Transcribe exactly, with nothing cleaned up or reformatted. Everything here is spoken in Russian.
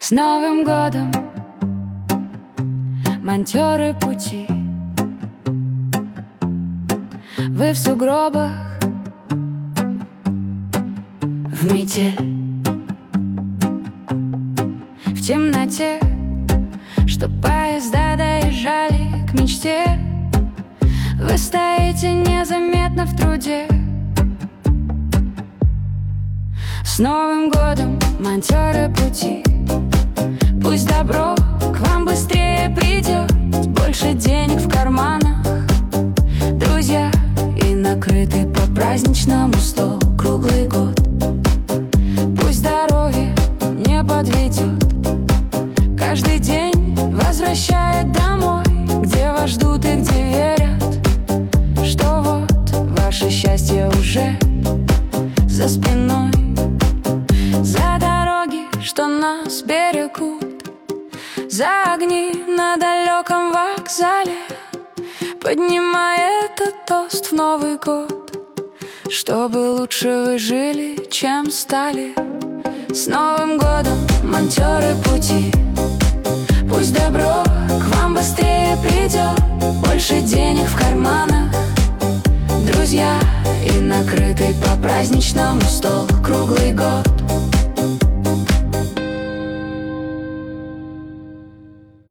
С Новым годом, монтёры пути, вы в сугробах, в метель, в темноте, что поезда доезжали к мечте. Вы стоите незаметно в труде. С Новым годом, монтёры пути, пусть добро к вам быстрее придет, больше денег в карманах, друзья, и накрытый по-праздничному стол круглый год. Пусть здоровье не подведет, каждый день возвращает домой, где вас ждут и где верят, что вот ваше счастье уже за спиной. За дороги, что нас берегут, за огни на далеком вокзале, поднимая этот тост в Новый год, чтобы лучше вы жили, чем стали. С Новым годом, монтёры пути, пусть добро к вам быстрее придет, больше денег в карманах, друзья, и накрытый по-праздничному стол круглый год.